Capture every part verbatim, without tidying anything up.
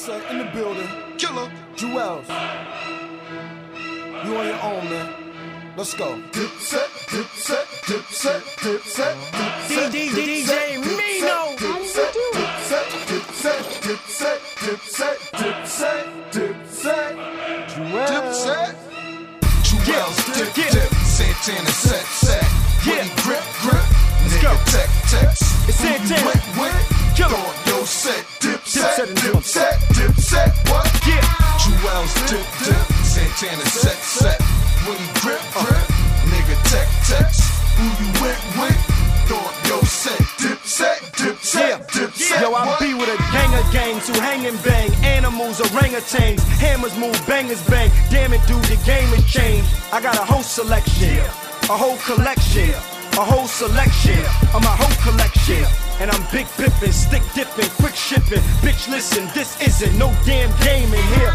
Dipset in the building. Killer. Jewels. You on your own, man. Let's go. Dipset, Dipset, Dipset, Dipset, Dipset, D D J Mino. Dipset, Dipset, Dipset, Dipset, Dipset, Dipset, Dipset, Jewels. Dipset. Jewels, dip, dip, Santana, set, set. Yeah. Woody, grip, grip. Nigga, go. tech, text. It's Who you Santana. went with? Killer. Throw up your set. Dipset Dipset, in the building. Dipset, Dipset, what? Yeah. Jewels, dip, dip, Santana, set, set. Woody, grip, grip. Nigga, tech, text. Who you went with? Throw up your set. Dipset, Dipset, Yeah. Dipset, Yo, I what? be with a gang of gangs who hang and bang. Animals, orangutans, hammers move, bangers bang. Damn it, dude, the game has changed. I got a whole selection, a whole collection, a whole selection of my whole collection. And I'm big pippin', stick dipping, quick shipping. Bitch, listen, this isn't no damn game in here.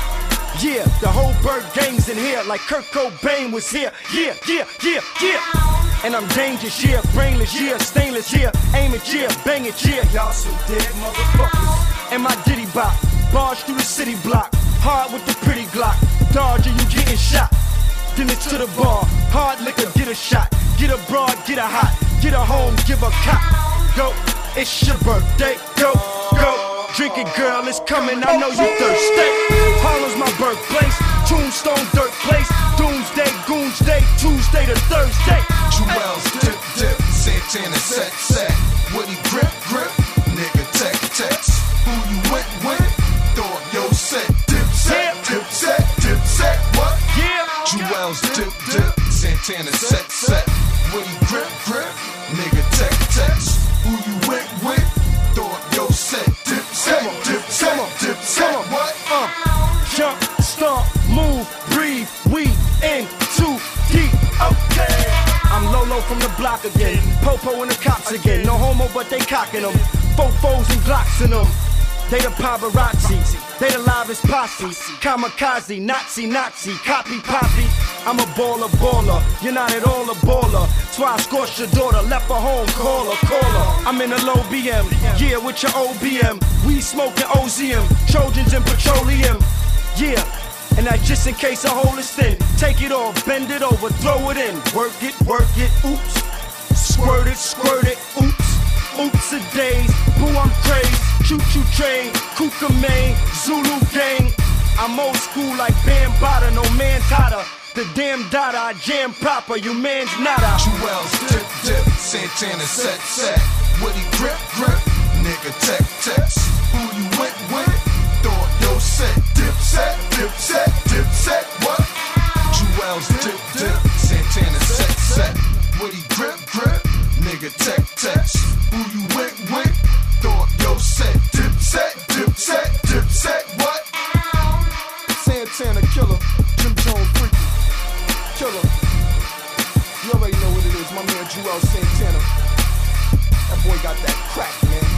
Yeah, the whole bird gang's in here, like Kurt Cobain was here. Yeah, yeah, yeah, yeah. And I'm dangerous, yeah, brainless, yeah, stainless, yeah, aim it, yeah, bang it, yeah. Y'all some dead motherfuckers. And my ditty bop, barge through the city block, hard with the pretty Glock. Dodger, you getting shot. Then it's to the bar, hard liquor, get a shot. Get a broad, get a hot, get a home, give a cop. Go, it's your birthday, go, go. Drink it, girl, it's coming, I know you thirsty. Harlem's my birthplace, Tombstone, dirt place. Doomsday, Goonsday, Tuesday to Thursday. Jewels, dip, dip, Santana, set, set. Woody, grip, grip. Nigga, tech, text. Who you went with? Throw up your set. Dipset, Dipset, Dipset, what? Yeah. Jewels, dip, dip, Santana, set, set. Woody, grip, grip. Nigga, tech, text. Who you went with? Throw up your set. Dipset, Dipset, Dipset, what? Uh, jump, stomp, move, breathe, we in too deep. Okay. I'm Lolo from the block again. Popo and the cops again. No homo, but they cocking them. Fofos and Glocks in them. They the paparazzi. They the livest posse. Kamikaze, Nazi, Nazi, copy, poppy. I'm a baller, baller. You're not at all a baller. That's why I scorched your daughter. Left her home, call her, call her. I'm in a low B M. Yeah, with your O B M. We smoking O Z M. Trojans and petroleum. Yeah. And that's just in case a hole is thin. Take it off, bend it over, throw it in. Work it, work it, oops. Squirt it, squirt it, oops. Oops a days, boo I'm crazy. Choo-choo train, Kuka Main, Zulu gang. I'm old school like Bambada, no man's hotter. The damn data, I jam proper, you man's nada. Jewels, dip, dip, Santana, set, set. Woody, grip, grip. Nigga, tech, text. Who you went with? Throw up your set. Dipset, Dipset, Dipset, what? Jewels, dip, dip, Santana, set, set. Woody, grip, grip. Nigga, tech, text. Who you went with? Throw up your set. Dipset, Dipset, Dipset, what? Santana killer. Jim Jones freaky. Killer. You already know what it is. My man Jewel Santana. That boy got that crack, man.